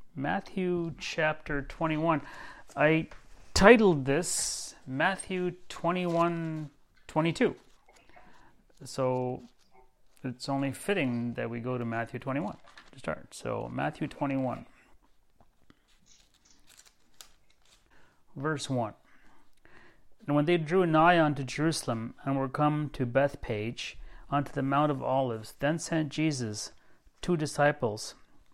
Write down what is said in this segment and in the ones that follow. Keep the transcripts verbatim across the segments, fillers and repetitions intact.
Matthew chapter twenty-one. I titled this Matthew twenty-one twenty-two. So it's only fitting that we go to Matthew twenty-one to start. So Matthew twenty-one, verse one. And when they drew nigh unto Jerusalem, and were come to Bethpage, unto the Mount of Olives, then sent Jesus two disciples,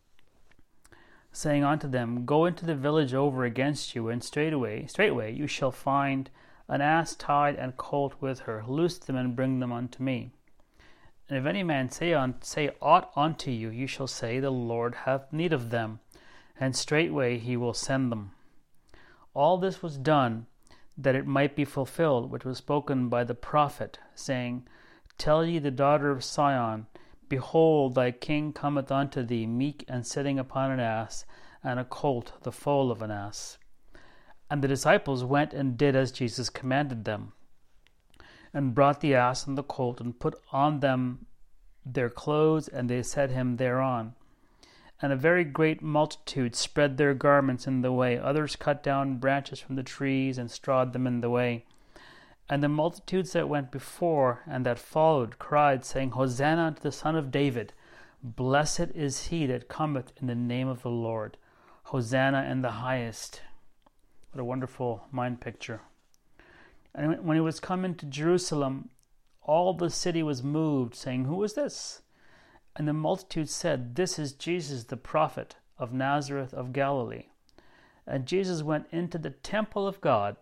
saying unto them, Go into the village over against you, and straightway, straightway you shall find an ass tied and colt with her. Loose them and bring them unto me. And if any man say, on, say aught unto you, you shall say, The Lord hath need of them, and straightway he will send them. All this was done, that it might be fulfilled, which was spoken by the prophet, saying, Tell ye the daughter of Sion, Behold, thy king cometh unto thee, meek and sitting upon an ass, and a colt, the foal of an ass. And the disciples went and did as Jesus commanded them, and brought the ass and the colt, and put on them their clothes, and they set him thereon. And a very great multitude spread their garments in the way. Others cut down branches from the trees, and strawed them in the way. And the multitudes that went before and that followed cried, saying, Hosanna unto the Son of David. Blessed is he that cometh in the name of the Lord. Hosanna in the highest. What a wonderful mind picture. And when he was come into Jerusalem, all the city was moved, saying, Who is this? And the multitude said, This is Jesus the prophet of Nazareth of Galilee. And Jesus went into the temple of God,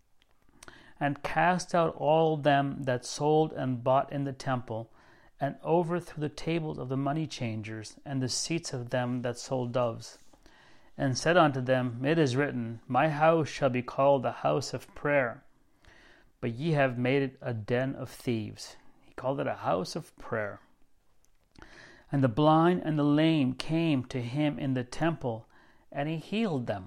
and cast out all them that sold and bought in the temple, and overthrew the tables of the money changers, and the seats of them that sold doves, and said unto them, It is written, My house shall be called a house of prayer, but ye have made it a den of thieves. He called it a house of prayer. And the blind and the lame came to him in the temple, and he healed them.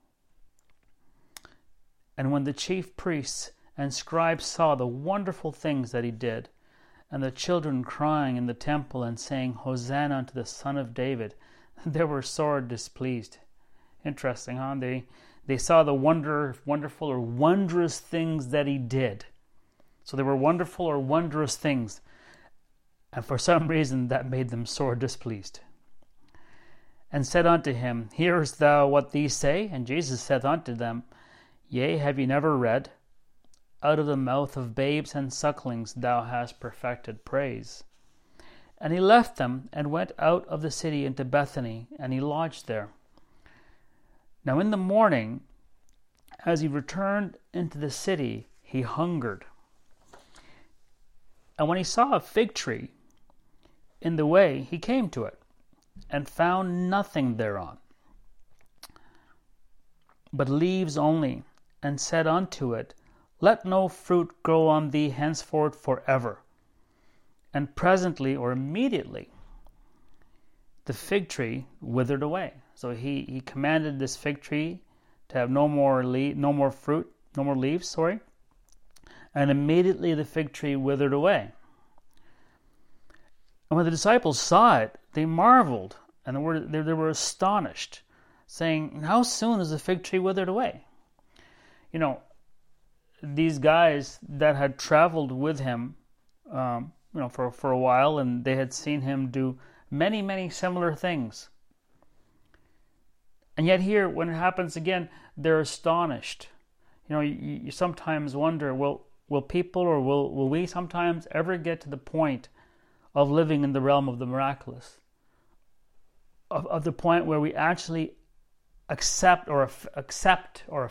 And when the chief priests and scribes saw the wonderful things that he did, and the children crying in the temple and saying, Hosanna unto the Son of David, they were sore displeased. Interesting, huh? They they saw the wonder, wonderful or wondrous things that he did. So they were wonderful or wondrous things. And for some reason that made them sore displeased. And said unto him, Hearest thou what these say? And Jesus saith unto them, Yea, have ye never read, Out of the mouth of babes and sucklings thou hast perfected praise. And he left them, and went out of the city into Bethany, and he lodged there. Now in the morning, as he returned into the city, he hungered. And when he saw a fig tree in the way, he came to it, and found nothing thereon, but leaves only, and said unto it, Let no fruit grow on thee henceforth forever. And presently or immediately the fig tree withered away. So he, he commanded this fig tree to have no more le- no more fruit, no more leaves, sorry. And immediately the fig tree withered away. And when the disciples saw it, they marveled, and they were, they, they were astonished, saying, How soon is the fig tree withered away? You know, these guys that had traveled with him, um, you know, for, for a while, and they had seen him do many, many similar things. And yet here, when it happens again, they're astonished. You know, you, you sometimes wonder, will will people or will, will we sometimes ever get to the point of living in the realm of the miraculous? Of, of the point where we actually accept or accept or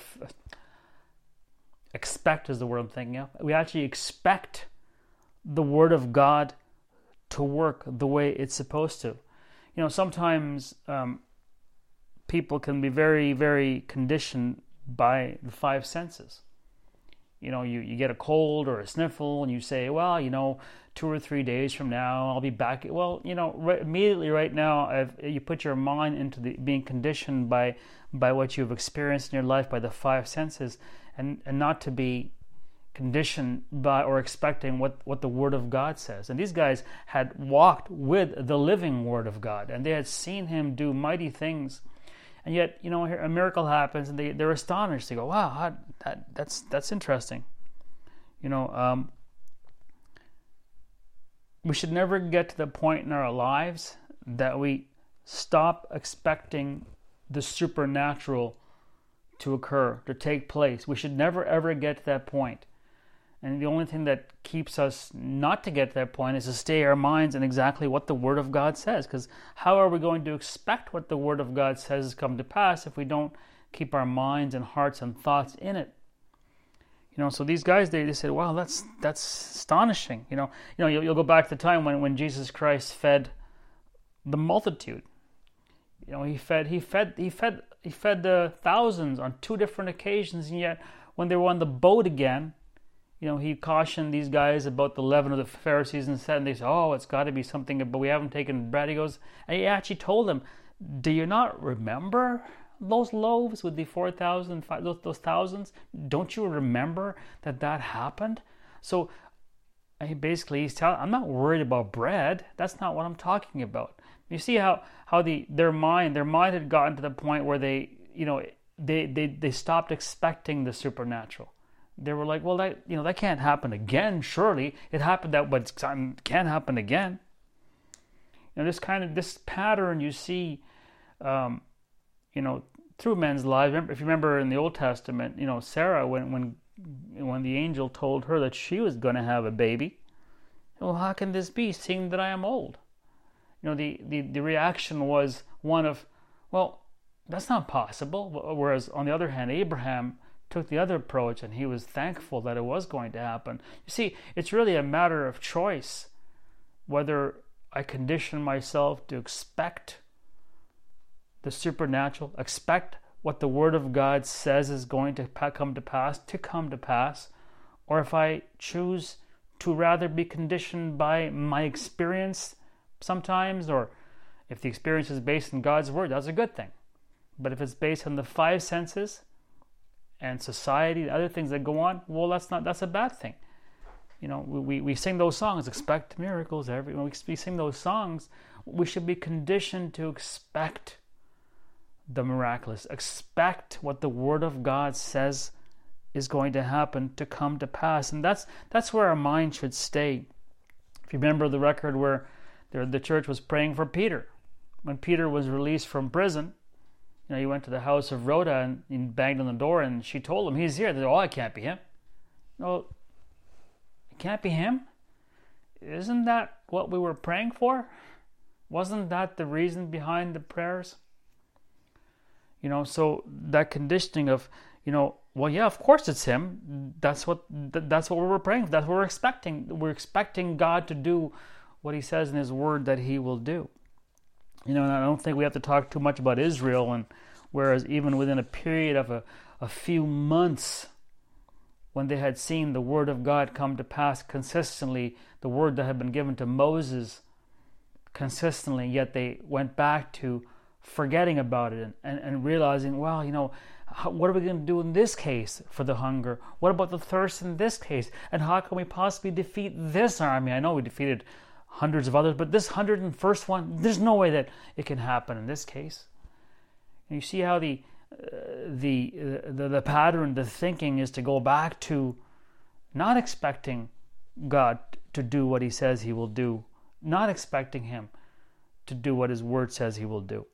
expect is the word I'm thinking of. We actually expect the Word of God to work the way it's supposed to. You know, sometimes um, people can be very, very conditioned by the five senses. You know, you, you get a cold or a sniffle, and you say, well, you know, two or three days from now, I'll be back. Well, you know, right, immediately right now, if you put your mind into the being conditioned by by what you've experienced in your life, by the five senses, and, and not to be conditioned by or expecting what, what the Word of God says. And these guys had walked with the living Word of God, and they had seen Him do mighty things. And yet, you know, a miracle happens, and they, they're astonished. They go, wow, how, that, that's that's interesting. You know, um, we should never get to the point in our lives that we stop expecting the supernatural to occur, to take place. We should never, ever get to that point. And the only thing that keeps us not to get to that point is to stay our minds in exactly what the Word of God says. Because how are we going to expect what the Word of God says come to pass if we don't keep our minds and hearts and thoughts in it? You know, so these guys, they, they said, wow, that's that's astonishing. You know, you know, you'll, you'll go back to the time when, when Jesus Christ fed the multitude. You know, he fed he fed he fed he fed the thousands on two different occasions, and yet when they were on the boat again, you know, he cautioned these guys about the leaven of the Pharisees and said, and they said, oh, it's got to be something, but we haven't taken bread. He goes, and he actually told them, do you not remember those loaves with the four thousand, those, those thousands? Don't you remember that that happened? So he basically, he's telling, I'm not worried about bread. That's not what I'm talking about. You see how, how the their mind, their mind had gotten to the point where they, you know, they, they, they stopped expecting the supernatural. They were like, well, that, you know, that can't happen again, surely. It happened that, but it can't happen again. You know, this kind of, this pattern you see, um, you know, through men's lives. If you remember in the Old Testament, you know, Sarah, when when when the angel told her that she was going to have a baby, well, how can this be, seeing that I am old? You know, the, the, the reaction was one of, well, that's not possible. Whereas on the other hand, Abraham took the other approach, and he was thankful that it was going to happen. You see, it's really a matter of choice, whether I condition myself to expect the supernatural, expect what the Word of God says is going to come to pass, to come to pass, or if I choose to rather be conditioned by my experience sometimes, or if the experience is based in God's Word, that's a good thing. But if it's based on the five senses and society and other things that go on, well, that's not that's a bad thing. You know, we, we, we sing those songs, expect miracles. Every when we sing those songs, we should be conditioned to expect the miraculous, expect what the Word of God says is going to happen to come to pass, and that's that's where our mind should stay. If you remember the record where the, the church was praying for Peter, when Peter was released from prison. You know, he went to the house of Rhoda and, and banged on the door, and she told him, he's here. They said, oh, it can't be him. No, it can't be him? Isn't that what we were praying for? Wasn't that the reason behind the prayers? You know, so that conditioning of, you know, well, yeah, of course it's him. That's what that's what we were praying for. That's what we're expecting. We're expecting God to do what he says in his Word that he will do. You know, and I don't think we have to talk too much about Israel, and whereas even within a period of a, a few months, when they had seen the Word of God come to pass consistently, the Word that had been given to Moses consistently, yet they went back to forgetting about it and, and, and realizing, well, you know, how, what are we going to do in this case for the hunger? What about the thirst in this case? And how can we possibly defeat this army? I know we defeated hundreds of others, but this hundred and first one, there's no way that it can happen in this case. And you see how the uh, the, uh, the the pattern, the thinking is to go back to not expecting God to do what he says he will do, not expecting him to do what his Word says he will do.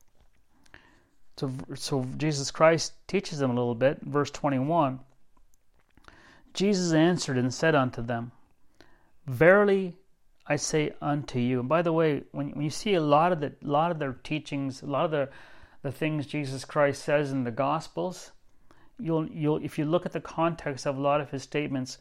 So, so Jesus Christ teaches them a little bit. Verse twenty-one, Jesus answered and said unto them, verily I say unto you. And by the way, when, when you see a lot of the lot of their teachings, a lot of the, the things Jesus Christ says in the Gospels, you'll you'll if you look at the context of a lot of his statements,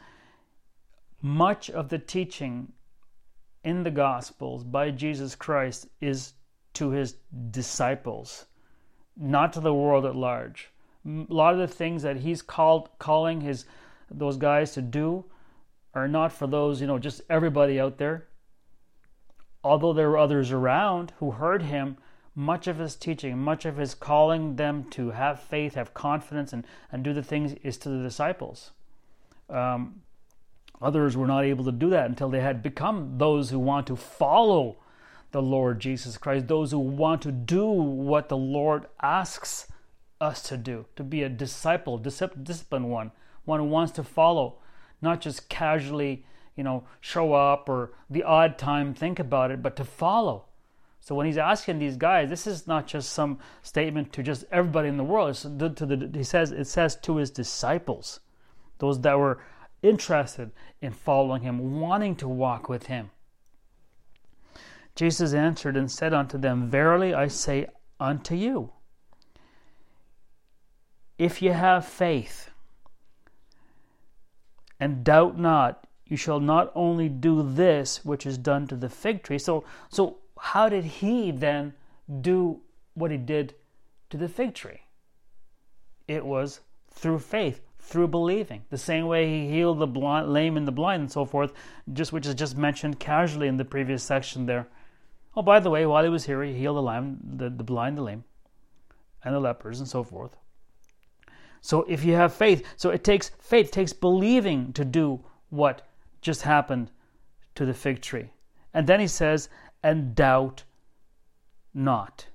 much of the teaching in the Gospels by Jesus Christ is to his disciples, not to the world at large. A lot of the things that he's called calling his those guys to do are not for those, you know, just everybody out there. Although there were others around who heard him, much of his teaching, much of his calling them to have faith, have confidence, and, and do the things is to the disciples. Um, others were not able to do that until they had become those who want to follow the the Lord Jesus Christ, those who want to do what the Lord asks us to do, to be a disciple, disciplined one, one who wants to follow, not just casually, you know, show up or the odd time think about it, but to follow. So when he's asking these guys, this is not just some statement to just everybody in the world. It's to the, he says, it says to his disciples, those that were interested in following him, wanting to walk with him. Jesus answered and said unto them, Verily I say unto you, if ye have faith, and doubt not, you shall not only do this which is done to the fig tree. So, so how did he then do what he did to the fig tree? It was through faith, through believing. The same way he healed the blind, lame and the blind and so forth, just which is just mentioned casually in the previous section there. Oh, by the way, while he was here, he healed the lame, the, the blind, the lame, and the lepers and so forth. So if you have faith, so it takes faith, it takes believing to do what just happened to the fig tree. And then he says, and doubt not.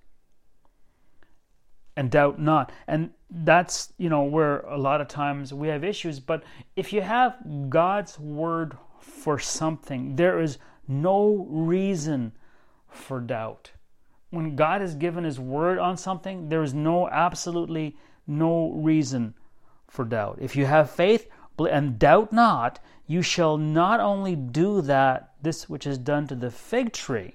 And doubt not. And that's, you know, where a lot of times we have issues. But if you have God's word for something, there is no reason for doubt. When God has given his word on something, there is no, absolutely no reason for doubt. If you have faith and doubt not, you shall not only do that, this which is done to the fig tree,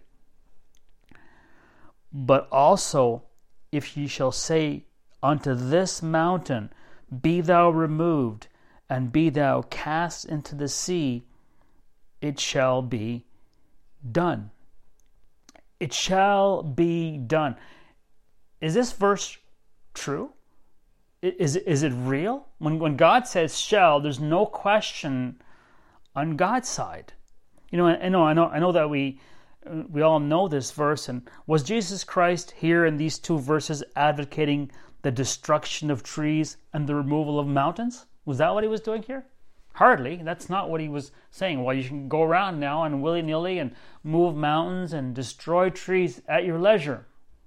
but also if ye shall say unto this mountain, Be thou removed, and be thou cast into the sea, it shall be done. It shall be done. Is this verse true? Is, is it real? When, when God says shall, there's no question on God's side. You know, I know, I know, I know that we we all know this verse. And was Jesus Christ here in these two verses advocating the destruction of trees and the removal of mountains? Was that what he was doing here? Hardly. That's not what he was saying. Well, you can go around now and willy-nilly and move mountains and destroy trees at your leisure.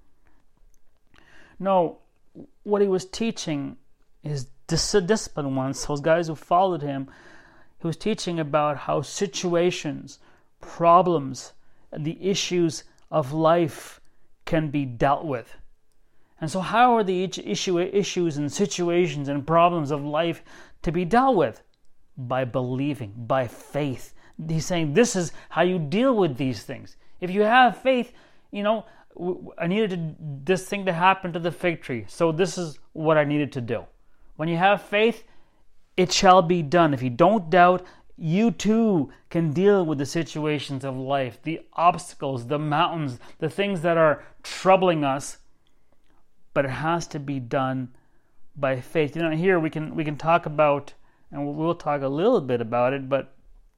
No, what he was teaching is disciplined ones, those guys who followed him. He was teaching about how situations, problems, and the issues of life can be dealt with. And so how are the issue, issues and situations and problems of life to be dealt with? By believing, by faith. He's saying this is how you deal with these things. If you have faith, you know, I needed to, this thing to happen to the fig tree, so this is what I needed to do. When you have faith, it shall be done. If you don't doubt, you too can deal with the situations of life, the obstacles, the mountains, the things that are troubling us, but it has to be done by faith. You know, here we can we can talk about, and we'll talk a little bit about it, but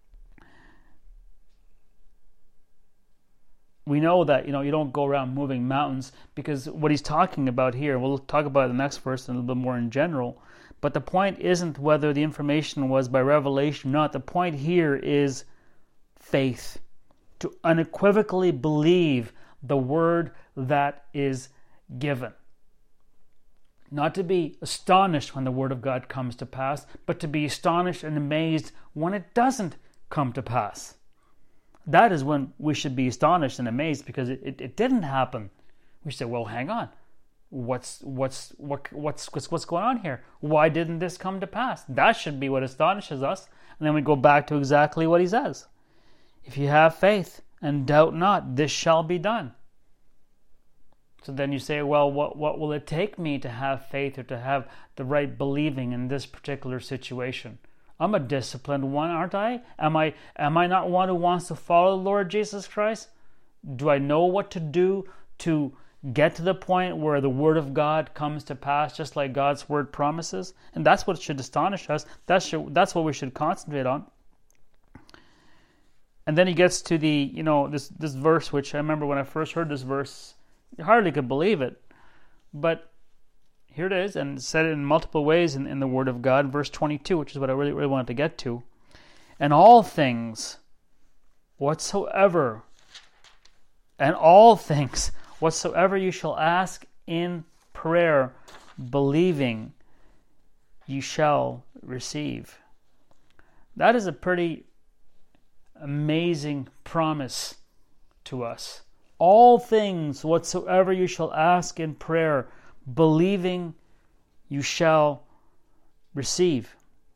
we know that, you know, you don't go around moving mountains, because what he's talking about here, we'll talk about the next verse a little bit more in general, but the point isn't whether the information was by revelation or not. The point here is faith, to unequivocally believe the word that is given. Not to be astonished when the word of God comes to pass, but to be astonished and amazed when it doesn't come to pass. That is when we should be astonished and amazed, because it, it, it didn't happen. We say, well, hang on. What's what's what what's what's what's going on here? Why didn't this come to pass? That should be what astonishes us. And then we go back to exactly what he says. If you have faith and doubt not, this shall be done. So then you say, well, what what will it take me to have faith or to have the right believing in this particular situation? I'm a disciplined one, aren't I? Am I am I not one who wants to follow the Lord Jesus Christ? Do I know what to do to get to the point where the word of God comes to pass, just like God's word promises? And that's what should astonish us. That's should, that's what we should concentrate on. And then he gets to the, you know, this this verse, which I remember when I first heard this verse, I hardly could believe it. But here it is, and it's said it in multiple ways in, in the Word of God. Verse twenty-two, which is what I really, really wanted to get to. And all things whatsoever And all things, whatsoever you shall ask in prayer, believing, you shall receive. That is a pretty amazing promise to us. All things whatsoever you shall ask in prayer, believing, you shall receive.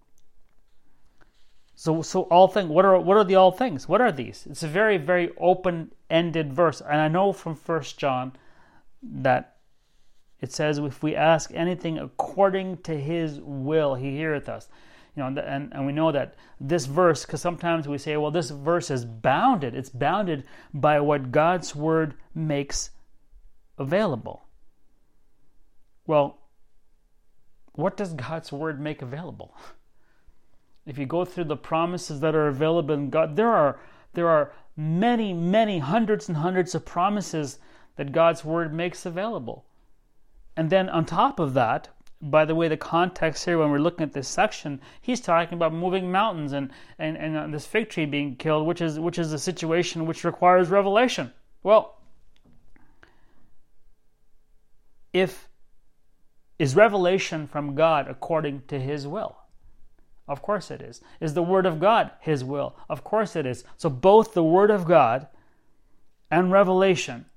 So, so all things. What are what are the all things? What are these? It's a very, very open-ended verse, and I know from First John that it says, "If we ask anything according to His will, He heareth us." You know, and and we know that this verse, because sometimes we say, "Well, this verse is bounded." It's bounded by what God's Word makes available. Well, what does God's Word make available? If you go through the promises that are available in God, there are there are many, many hundreds and hundreds of promises that God's Word makes available. And then on top of that, by the way, the context here when we're looking at this section, he's talking about moving mountains and and, and uh, this fig tree being killed, which is which is a situation which requires revelation. Well, if is revelation from God according to His will? Of course it is. Is the Word of God His will? Of course it is. So both the Word of God and revelation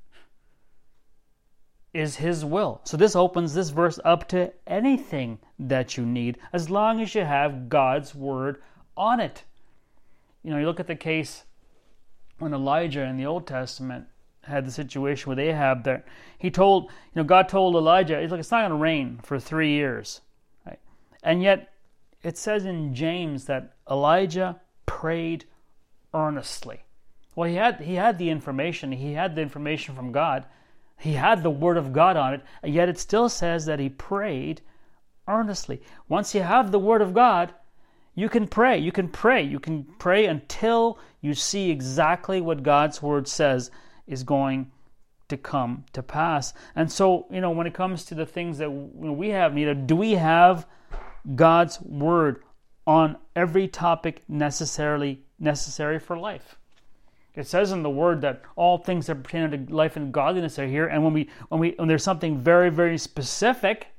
is His will. So this opens this verse up to anything that you need, as long as you have God's Word on it. You know, you look at the case when Elijah in the Old Testament had the situation with Ahab that he told, you know, God told Elijah, he's like, it's not going to rain for three years. Right? And yet, it says in James that Elijah prayed earnestly. Well, he had he had the information. He had the information from God. He had the Word of God on it. And yet it still says that he prayed earnestly. Once you have the Word of God, you can pray. You can pray. You can pray until you see exactly what God's Word says is going to come to pass. And so, you know, when it comes to the things that we have need of, do we have God's Word on every topic necessarily necessary for life? It says in the Word that all things that pertain to life and godliness are here, and when we when we when there's something very, very specific,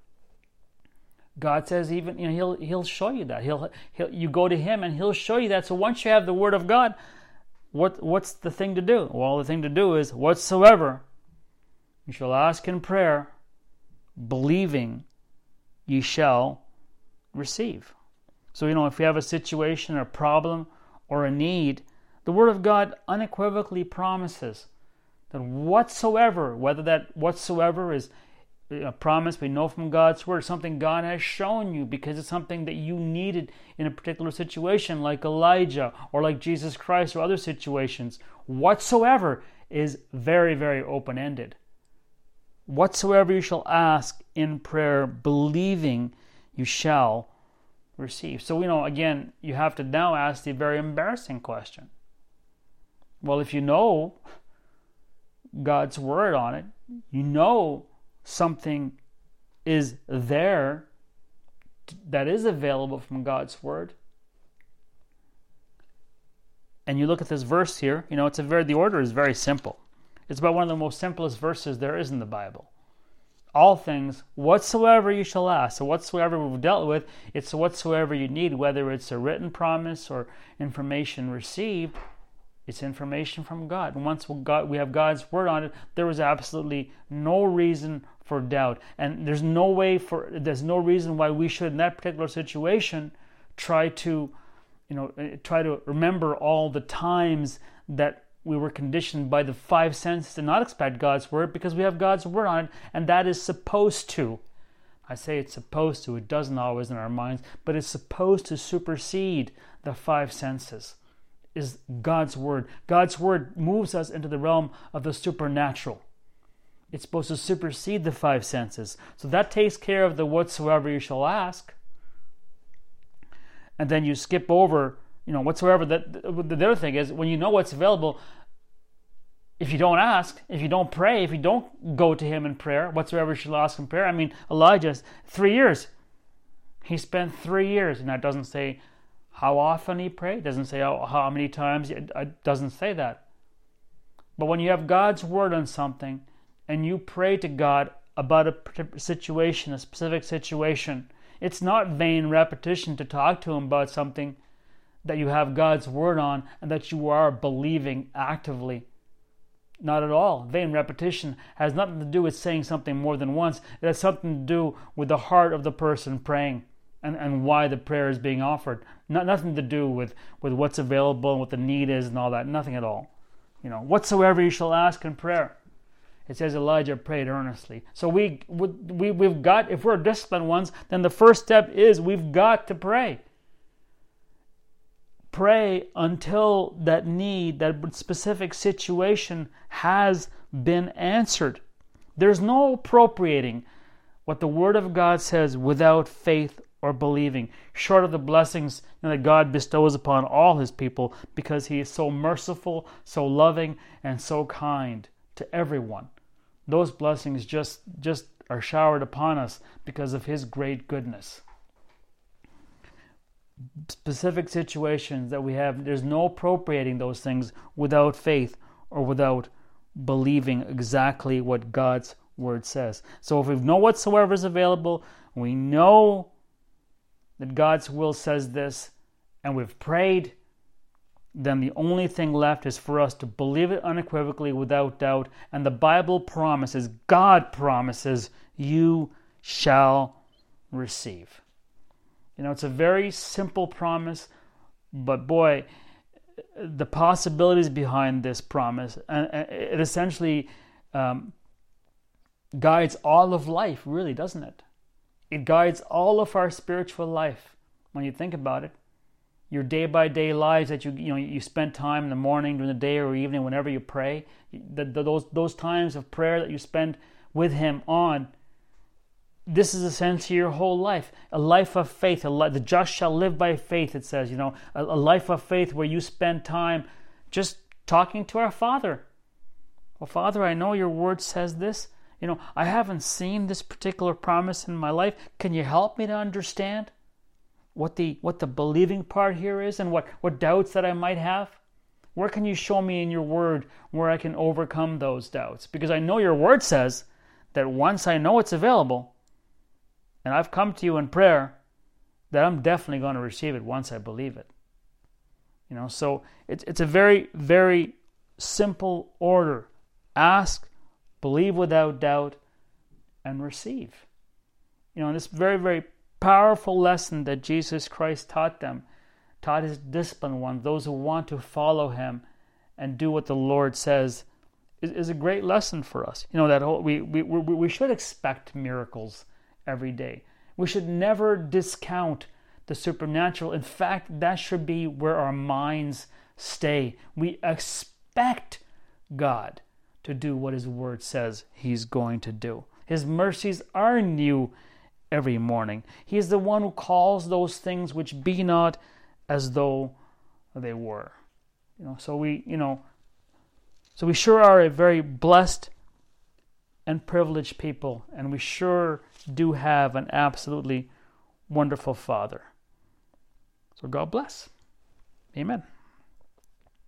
God says even, you know, He'll He'll show you that. He'll He'll you go to Him and He'll show you that. So once you have the Word of God, what what's the thing to do? Well, the thing to do is whatsoever you shall ask in prayer, believing, ye shall receive. So, you know, if you have a situation, a problem, or a need, the Word of God unequivocally promises that whatsoever, whether that whatsoever is a promise we know from God's Word, something God has shown you because it's something that you needed in a particular situation, like Elijah or like Jesus Christ or other situations, whatsoever is very, very open-ended. Whatsoever you shall ask in prayer, believing, you shall receive. So, you know, again, you have to now ask the very embarrassing question. Well, if you know God's Word on it, you know something is there that is available from God's Word, and you look at this verse here, you know, it's a very, the order is very simple. It's about one of the most simplest verses there is in the Bible. All things, whatsoever you shall ask. So whatsoever we've dealt with, it's whatsoever you need, whether it's a written promise or information received, it's information from God. And once we got, we have God's Word on it, there is absolutely no reason for doubt. And there's no way for, there's no reason why we should, in that particular situation, try to, you know, try to remember all the times that we were conditioned by the five senses to not expect God's Word, because we have God's Word on it, and that is supposed to, I say it's supposed to, it doesn't always in our minds, but it's supposed to supersede the five senses, is God's Word. God's Word moves us into the realm of the supernatural. It's supposed to supersede the five senses. So that takes care of the whatsoever you shall ask. And then you skip over, you know, whatsoever. That the other thing is, when you know what's available, if you don't ask, if you don't pray, if you don't go to Him in prayer, whatsoever you shall ask in prayer. I mean, Elijah, three years. He spent three years, and that doesn't say how often he prayed. It doesn't say how, how many times. It doesn't say that. But when you have God's word on something and you pray to God about a situation, a specific situation, it's not vain repetition to talk to Him about something that you have God's word on and that you are believing actively. Not at all. Vain repetition has nothing to do with saying something more than once. It has something to do with the heart of the person praying and, and why the prayer is being offered. Not, nothing to do with, with what's available and what the need is and all that. Nothing at all. You know, whatsoever you shall ask in prayer. It says Elijah prayed earnestly. So we, we, we've got, if we're disciplined ones, then the first step is we've got to pray. Pray until that need, that specific situation has been answered. There's no appropriating what the Word of God says without faith or believing, short of the blessings that God bestows upon all His people, because He is so merciful, so loving, and so kind to everyone. Those blessings just, just are showered upon us because of His great goodness. Specific situations that we have, there's no appropriating those things without faith or without believing exactly what God's Word says. So if we know whatsoever is available, we know that God's will says this, and we've prayed, then the only thing left is for us to believe it unequivocally without doubt. And the Bible promises, God promises, you shall receive. You know, it's a very simple promise, but boy, the possibilities behind this promise, and it essentially um, guides all of life, really, doesn't it? It guides all of our spiritual life when you think about it. Your day-by-day lives that you you know you spend time in the morning, during the day or evening, whenever you pray, the, the, those those times of prayer that you spend with Him on. This is essentially your whole life, a life of faith. A li- the just shall live by faith, it says, you know, a, a life of faith where you spend time just talking to our Father. Well, Father, I know your word says this. You know, I haven't seen this particular promise in my life. Can you help me to understand what the what the believing part here is and what, what doubts that I might have? Where can you show me in your word where I can overcome those doubts? Because I know your word says that once I know it's available, and I've come to you in prayer, that I'm definitely going to receive it once I believe it. You know, so it's it's a very, very simple order. Ask, believe without doubt, and receive. You know, and this very, very powerful lesson that Jesus Christ taught them, taught His disciplined ones, those who want to follow Him and do what the Lord says, is, is a great lesson for us. You know, that whole, we, we, we, we should expect miracles every day. We should never discount the supernatural. In fact, that should be where our minds stay. We expect God to do what His word says He's going to do. His mercies are new every morning. He is the one who calls those things which be not as though they were. You know, so we, you know, so we sure are a very blessed and privileged people, and we sure do have an absolutely wonderful Father. So God bless. Amen.